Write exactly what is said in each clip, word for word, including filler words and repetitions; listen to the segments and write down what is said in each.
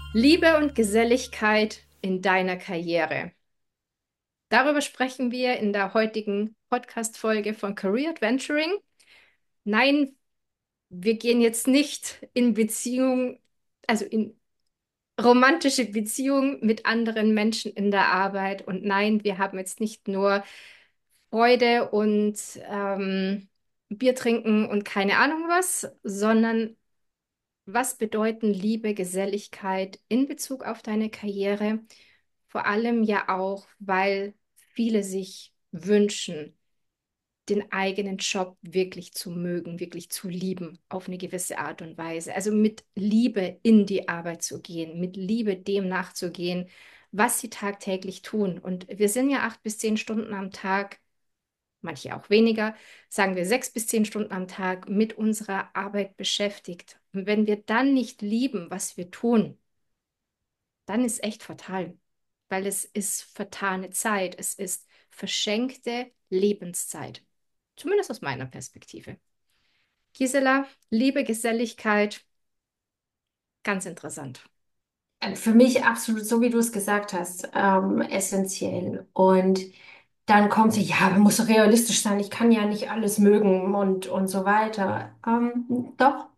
Liebe und Geselligkeit in deiner Karriere. Darüber sprechen wir in der heutigen Podcast-Folge von Career Adventuring. Nein, wir gehen jetzt nicht in Beziehung, also in romantische Beziehung mit anderen Menschen in der Arbeit. Und nein, wir haben jetzt nicht nur Freude und ähm, Bier trinken und keine Ahnung was, sondern was bedeuten Liebe, Geselligkeit in Bezug auf deine Karriere? Vor allem ja auch, weil viele sich wünschen, den eigenen Job wirklich zu mögen, wirklich zu lieben, auf eine gewisse Art und Weise. Also mit Liebe in die Arbeit zu gehen, mit Liebe dem nachzugehen, was sie tagtäglich tun. Und wir sind ja acht bis zehn Stunden am Tag, manche auch weniger, sagen wir sechs bis zehn Stunden am Tag mit unserer Arbeit beschäftigt. Und wenn wir dann nicht lieben, was wir tun, dann ist echt fatal, weil es ist vertane Zeit, es ist verschenkte Lebenszeit, zumindest aus meiner Perspektive. Gisela, Liebe, Geselligkeit, ganz interessant. Äh, Für mich absolut, so wie du es gesagt hast, ähm, essentiell. Und dann kommt sie, ja, man muss realistisch sein, ich kann ja nicht alles mögen und, und so weiter. Ähm, doch.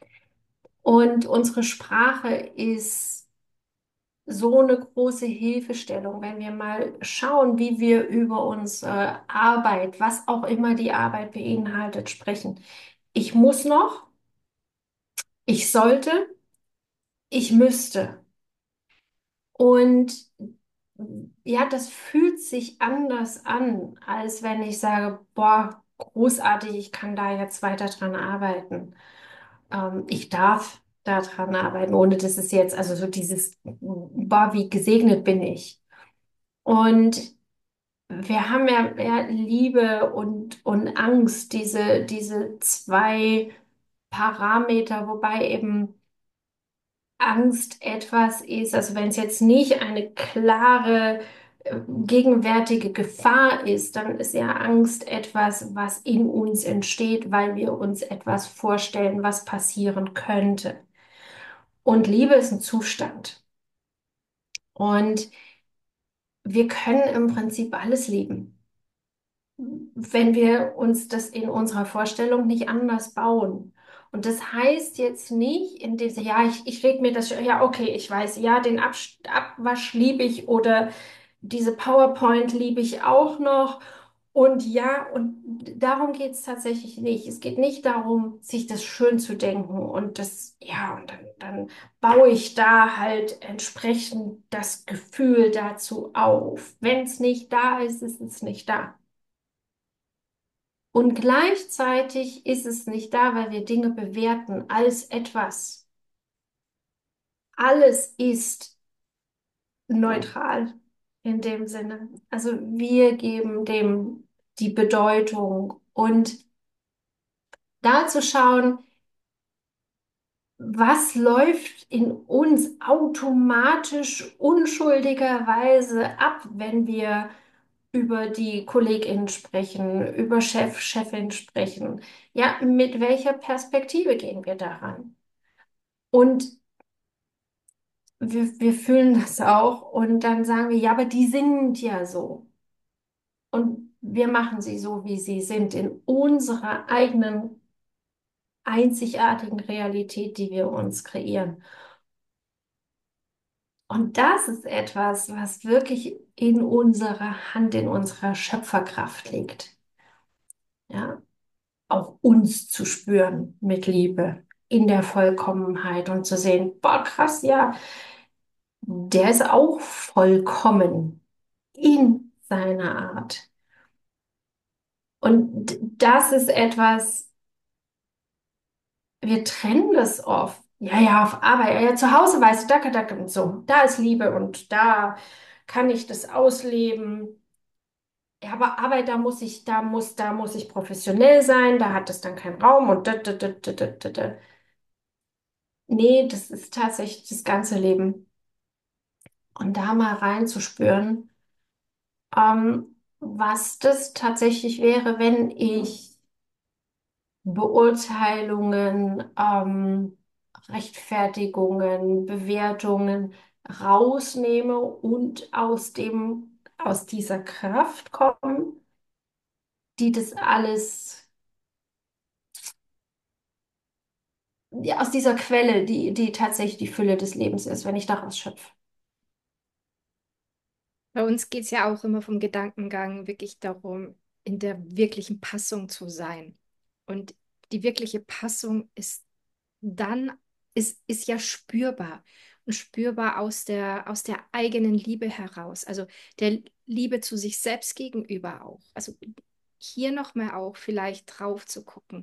Und unsere Sprache ist so eine große Hilfestellung, wenn wir mal schauen, wie wir über unsere Arbeit, was auch immer die Arbeit beinhaltet, sprechen. Ich muss noch, ich sollte, ich müsste. Und ja, das fühlt sich anders an, als wenn ich sage, boah, großartig, ich kann da jetzt weiter dran arbeiten. Ähm, ich darf da dran arbeiten, ohne dass es jetzt, also so dieses, boah, wie gesegnet bin ich. Und wir haben ja, ja Liebe und, und Angst, diese, diese zwei Parameter, wobei eben Angst etwas ist, also wenn es jetzt nicht eine klare, äh, gegenwärtige Gefahr ist, dann ist ja Angst etwas, was in uns entsteht, weil wir uns etwas vorstellen, was passieren könnte. Und Liebe ist ein Zustand. Und wir können im Prinzip alles lieben, wenn wir uns das in unserer Vorstellung nicht anders bauen. Und das heißt jetzt nicht, in dem, ja, ich, ich rede mir das, ja, okay, ich weiß, ja, den Absch Abwasch liebe ich oder diese PowerPoint liebe ich auch noch. Und ja, und darum geht es tatsächlich nicht. Es geht nicht darum, sich das schön zu denken und das, ja, und dann, dann baue ich da halt entsprechend das Gefühl dazu auf. Wenn es nicht da ist, ist es nicht da. Und gleichzeitig ist es nicht da, weil wir Dinge bewerten als etwas. Alles ist neutral in dem Sinne. Also wir geben dem die Bedeutung und da zu schauen, was läuft in uns automatisch unschuldigerweise ab, wenn wir über die KollegInnen sprechen, über Chef, Chefin sprechen. Ja, mit welcher Perspektive gehen wir daran? Und wir, wir fühlen das auch und dann sagen wir, ja, aber die sind ja so. Und wir machen sie so, wie sie sind, in unserer eigenen einzigartigen Realität, die wir uns kreieren. Und das ist etwas, was wirklich in unserer Hand, in unserer Schöpferkraft liegt. Ja, auch uns zu spüren mit Liebe in der Vollkommenheit und zu sehen, boah, krass, ja, der ist auch vollkommen in seiner Art. Und das ist etwas, wir trennen das oft. Ja, ja, auf Arbeit, ja, ja, zu Hause weißt du, da, da, und so, da ist Liebe und da kann ich das ausleben. Ja, aber Arbeit, da muss ich, da muss, da muss ich professionell sein, da hat es dann keinen Raum und da, da, da, da, da, da. da. Nee, das ist tatsächlich das ganze Leben. Und da mal reinzuspüren, ähm, was das tatsächlich wäre, wenn ich Beurteilungen, ähm, Rechtfertigungen, Bewertungen rausnehme und aus dem, aus dieser Kraft kommen, die das alles, ja, aus dieser Quelle, die, die tatsächlich die Fülle des Lebens ist, wenn ich daraus schöpfe. Bei uns geht es ja auch immer vom Gedankengang wirklich darum, in der wirklichen Passung zu sein. Und die wirkliche Passung ist dann, ist, ist ja spürbar und spürbar aus der, aus der eigenen Liebe heraus, also der Liebe zu sich selbst gegenüber auch. Also hier nochmal auch vielleicht drauf zu gucken.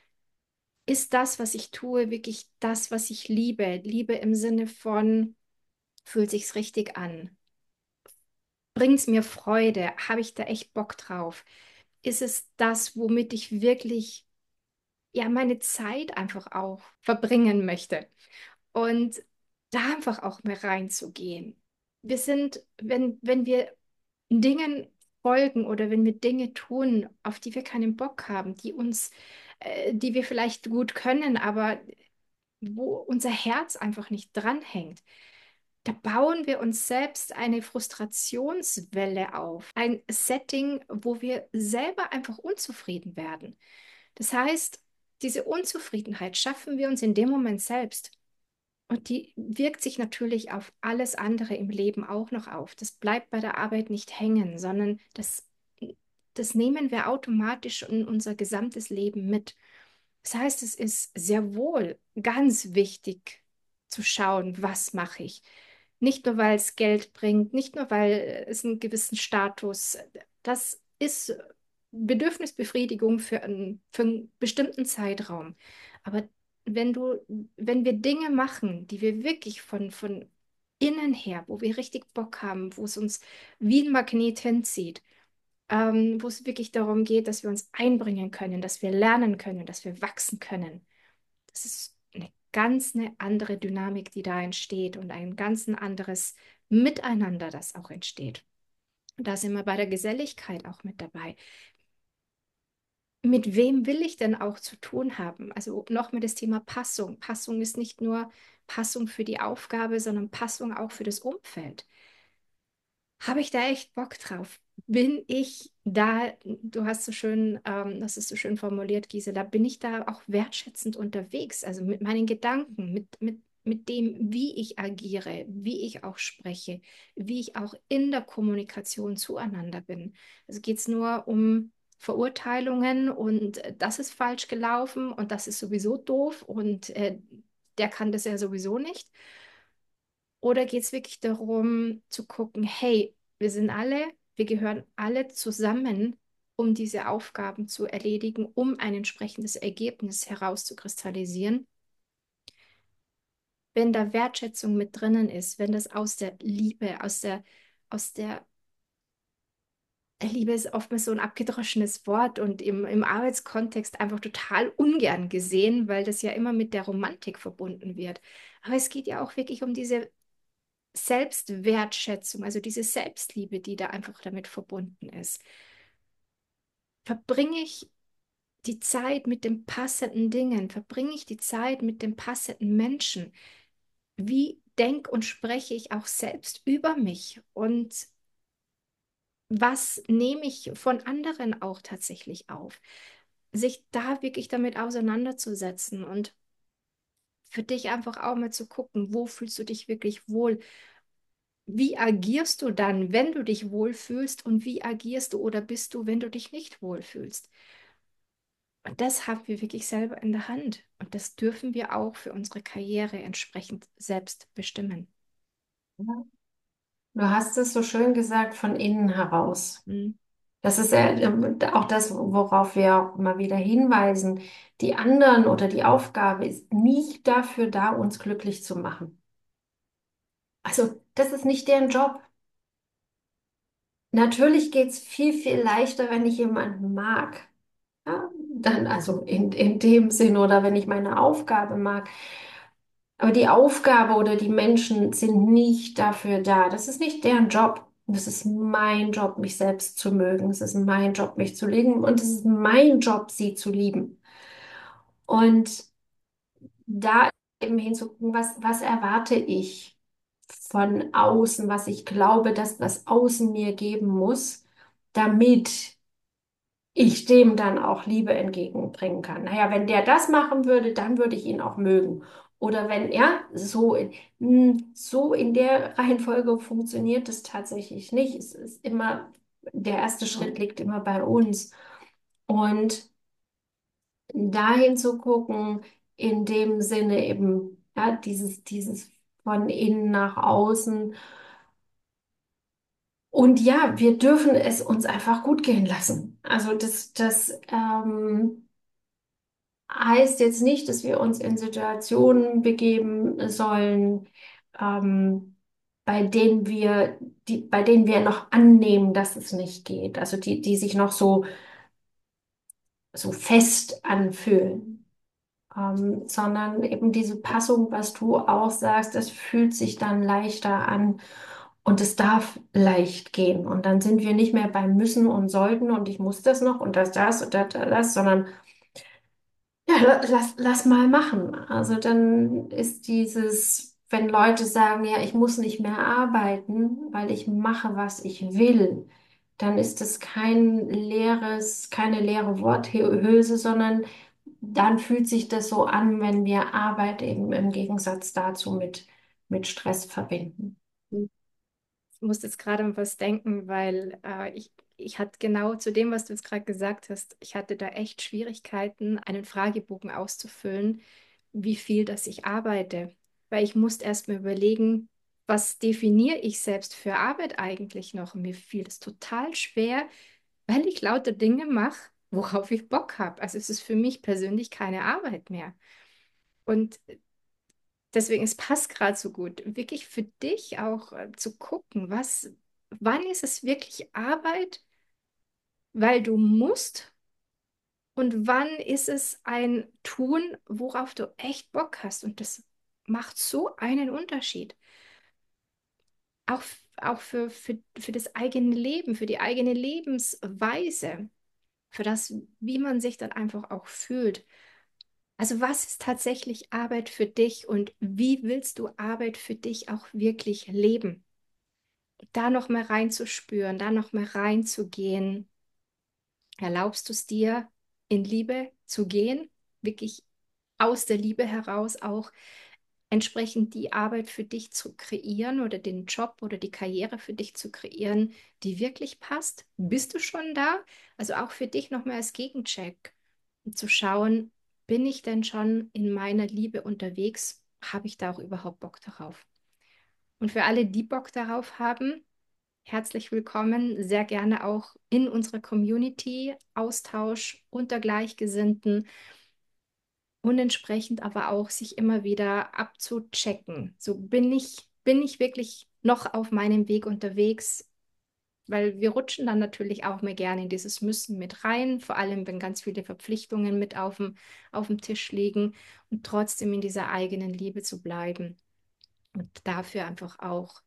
Ist das, was ich tue, wirklich das, was ich liebe? Liebe im Sinne von, fühlt sich's richtig an? Bringt es mir Freude? Habe ich da echt Bock drauf? Ist es das, womit ich wirklich, ja, meine Zeit einfach auch verbringen möchte? Und da einfach auch mehr reinzugehen. Wir sind, wenn, wenn wir Dingen folgen oder wenn wir Dinge tun, auf die wir keinen Bock haben, die uns, äh, die wir vielleicht gut können, aber wo unser Herz einfach nicht dranhängt, da bauen wir uns selbst eine Frustrationswelle auf, ein Setting, wo wir selber einfach unzufrieden werden. Das heißt, diese Unzufriedenheit schaffen wir uns in dem Moment selbst. Und die wirkt sich natürlich auf alles andere im Leben auch noch auf. Das bleibt bei der Arbeit nicht hängen, sondern das, das nehmen wir automatisch in unser gesamtes Leben mit. Das heißt, es ist sehr wohl ganz wichtig zu schauen, was mache ich. Nicht nur, weil es Geld bringt, nicht nur, weil es einen gewissen Status, das ist Bedürfnisbefriedigung für einen, für einen bestimmten Zeitraum. Aber wenn du, wenn wir Dinge machen, die wir wirklich von, von innen her, wo wir richtig Bock haben, wo es uns wie ein Magnet hinzieht, ähm, wo es wirklich darum geht, dass wir uns einbringen können, dass wir lernen können, dass wir wachsen können. Das ist eine ganz eine andere Dynamik, die da entsteht und ein ganz ein anderes Miteinander, das auch entsteht. Und da sind wir bei der Geselligkeit auch mit dabei. Mit wem will ich denn auch zu tun haben? Also nochmal das Thema Passung. Passung ist nicht nur Passung für die Aufgabe, sondern Passung auch für das Umfeld. Habe ich da echt Bock drauf? Bin ich da, du hast so schön, ähm, das ist so schön formuliert, Gisela, bin ich da auch wertschätzend unterwegs, also mit meinen Gedanken, mit, mit, mit dem, wie ich agiere, wie ich auch spreche, wie ich auch in der Kommunikation zueinander bin. Also geht es nur um Verurteilungen und äh, das ist falsch gelaufen und das ist sowieso doof und äh, der kann das ja sowieso nicht. Oder geht es wirklich darum zu gucken, hey, wir sind alle, wir gehören alle zusammen, um diese Aufgaben zu erledigen, um ein entsprechendes Ergebnis herauszukristallisieren. Wenn da Wertschätzung mit drinnen ist, wenn das aus der Liebe, aus der, aus der Liebe ist oftmals so ein abgedroschenes Wort und im, im Arbeitskontext einfach total ungern gesehen, weil das ja immer mit der Romantik verbunden wird. Aber es geht ja auch wirklich um diese Selbstwertschätzung, also diese Selbstliebe, die da einfach damit verbunden ist. Verbringe ich die Zeit mit den passenden Dingen? Verbringe ich die Zeit mit den passenden Menschen? Wie denke und spreche ich auch selbst über mich? Und was nehme ich von anderen auch tatsächlich auf? Sich da wirklich damit auseinanderzusetzen und für dich einfach auch mal zu gucken, wo fühlst du dich wirklich wohl? Wie agierst du dann, wenn du dich wohlfühlst und wie agierst du oder bist du, wenn du dich nicht wohlfühlst? Und das haben wir wirklich selber in der Hand. Und das dürfen wir auch für unsere Karriere entsprechend selbst bestimmen. Ja. Du hast es so schön gesagt, von innen heraus. Hm. Das ist ja ähm, auch das, worauf wir auch immer wieder hinweisen. Die anderen oder die Aufgabe ist nicht dafür da, uns glücklich zu machen. Also, das ist nicht deren Job. Natürlich geht es viel, viel leichter, wenn ich jemanden mag. Ja, dann also in, in dem Sinn oder wenn ich meine Aufgabe mag. Aber die Aufgabe oder die Menschen sind nicht dafür da. Das ist nicht deren Job. Das ist mein Job, mich selbst zu mögen. Es ist mein Job, mich zu lieben. Und es ist mein Job, sie zu lieben. Und da eben hinzugucken, was, was erwarte ich von außen, was ich glaube, dass das Außen mir geben muss, damit ich dem dann auch Liebe entgegenbringen kann. Naja, wenn der das machen würde, dann würde ich ihn auch mögen. Oder wenn er so, in- so in der Reihenfolge funktioniert es tatsächlich nicht. Es ist immer, der erste Schritt liegt immer bei uns. Und dahin zu gucken, in dem Sinne eben, ja, dieses, dieses von innen nach außen. Und ja, wir dürfen es uns einfach gut gehen lassen. Also das, das, ähm, heißt jetzt nicht, dass wir uns in Situationen begeben sollen, ähm, bei denen wir, die, bei denen wir noch annehmen, dass es nicht geht. Also die, die sich noch so, so fest anfühlen. Ähm, sondern eben diese Passung, was du auch sagst, das fühlt sich dann leichter an und es darf leicht gehen. Und dann sind wir nicht mehr beim Müssen und Sollten und ich muss das noch und das, das und das, das, sondern ja, la- lass, lass mal machen. Also dann ist dieses, wenn Leute sagen, ja, ich muss nicht mehr arbeiten, weil ich mache, was ich will, dann ist das kein leeres, keine leere Worthülse, sondern dann fühlt sich das so an, wenn wir Arbeit eben im Gegensatz dazu mit, mit Stress verbinden. Ich muss jetzt gerade an was denken, weil äh, ich, ich hatte genau zu dem, was du jetzt gerade gesagt hast, ich hatte da echt Schwierigkeiten, einen Fragebogen auszufüllen, wie viel das ich arbeite. Weil ich musste erst mal überlegen, was definiere ich selbst für Arbeit eigentlich noch? Und mir fiel es total schwer, weil ich lauter Dinge mache, worauf ich Bock habe. Also es ist für mich persönlich keine Arbeit mehr. Und deswegen, es passt gerade so gut, wirklich für dich auch äh, zu gucken, was, wann ist es wirklich Arbeit, weil du musst und wann ist es ein Tun, worauf du echt Bock hast. Und das macht so einen Unterschied. Auch, auch für, für, für das eigene Leben, für die eigene Lebensweise, für das, wie man sich dann einfach auch fühlt. Also was ist tatsächlich Arbeit für dich und wie willst du Arbeit für dich auch wirklich leben? Da noch mal reinzuspüren, da noch mal reinzugehen. Erlaubst du es dir, in Liebe zu gehen, wirklich aus der Liebe heraus auch entsprechend die Arbeit für dich zu kreieren oder den Job oder die Karriere für dich zu kreieren, die wirklich passt? Bist du schon da? Also auch für dich noch mal als Gegencheck, um zu schauen, bin ich denn schon in meiner Liebe unterwegs? Habe ich da auch überhaupt Bock darauf? Und für alle, die Bock darauf haben, herzlich willkommen, sehr gerne auch in unserer Community, Austausch unter Gleichgesinnten und entsprechend aber auch sich immer wieder abzuchecken. So bin ich, bin ich wirklich noch auf meinem Weg unterwegs, weil wir rutschen dann natürlich auch mehr gerne in dieses Müssen mit rein, vor allem wenn ganz viele Verpflichtungen mit auf dem, auf dem Tisch liegen und trotzdem in dieser eigenen Liebe zu bleiben und dafür einfach auch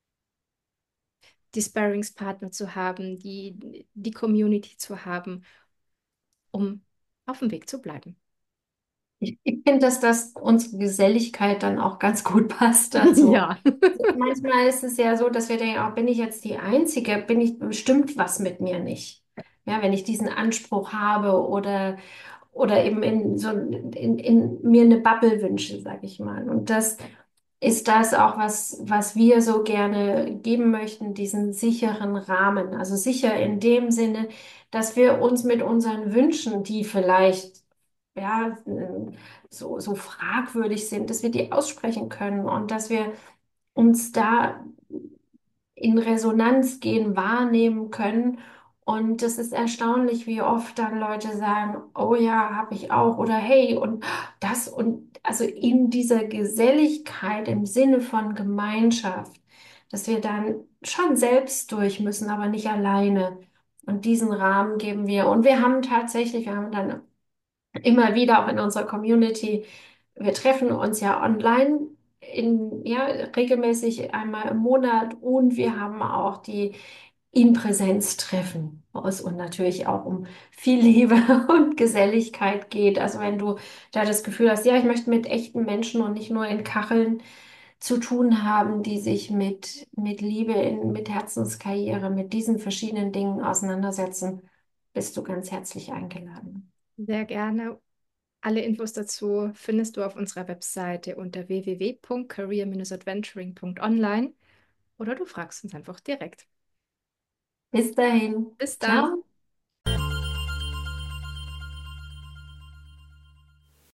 die Sparringspartner zu haben, die, die Community zu haben, um auf dem Weg zu bleiben. Ich, ich finde, dass das unsere Geselligkeit dann auch ganz gut passt dazu. Ja. Manchmal ist es ja so, dass wir denken, oh, bin ich jetzt die Einzige? Bin ich, stimmt was mit mir nicht? Ja, wenn ich diesen Anspruch habe oder, oder eben in, so, in, in mir eine Bubble wünsche, sag ich mal. Und das ist das auch, was, was wir so gerne geben möchten, diesen sicheren Rahmen. Also sicher in dem Sinne, dass wir uns mit unseren Wünschen, die vielleicht ja, so, so fragwürdig sind, dass wir die aussprechen können und dass wir uns da in Resonanz gehen, wahrnehmen können. Und es ist erstaunlich, wie oft dann Leute sagen, oh ja, habe ich auch oder hey und das und also in dieser Geselligkeit im Sinne von Gemeinschaft, dass wir dann schon selbst durch müssen, aber nicht alleine. Und diesen Rahmen geben wir. Und wir haben tatsächlich, wir haben dann immer wieder auch in unserer Community. Wir treffen uns ja online in, ja, regelmäßig einmal im Monat und wir haben auch die in Präsenz treffen, wo es und natürlich auch um viel Liebe und Geselligkeit geht. Also wenn du da das Gefühl hast, ja, ich möchte mit echten Menschen und nicht nur in Kacheln zu tun haben, die sich mit, mit Liebe, in, mit Herzenskarriere, mit diesen verschiedenen Dingen auseinandersetzen, bist du ganz herzlich eingeladen. Sehr gerne. Alle Infos dazu findest du auf unserer Webseite unter w w w punkt career adventuring punkt online oder du fragst uns einfach direkt. Bis dahin. Bis dann. Ciao.